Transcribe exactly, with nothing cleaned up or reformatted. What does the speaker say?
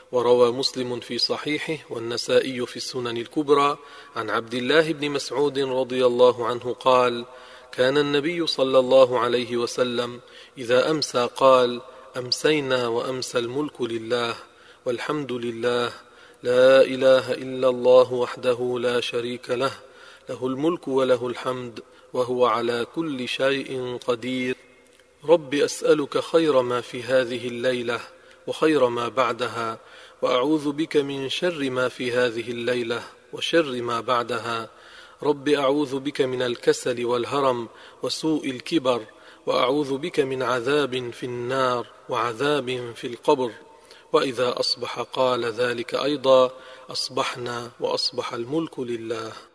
وروى مسلم في صحيحه والنسائي في السنن الكبرى عن عبد الله بن مسعود رضي الله عنه قال: كان النبي صلى الله عليه وسلم إذا أمسى قال: أمسينا وأمسى الملك لله والحمد لله، لا إله إلا الله وحده لا شريك له، له الملك وله الحمد وهو على كل شيء قدير. رب أسألك خير ما في هذه الليلة وخير ما بعدها، وأعوذ بك من شر ما في هذه الليلة وشر ما بعدها. رب أعوذ بك من الكسل والهرم وسوء الكبر، وأعوذ بك من عذاب في النار وعذاب في القبر. وإذا أصبح قال ذلك أيضا: أصبحنا وأصبح الملك لله.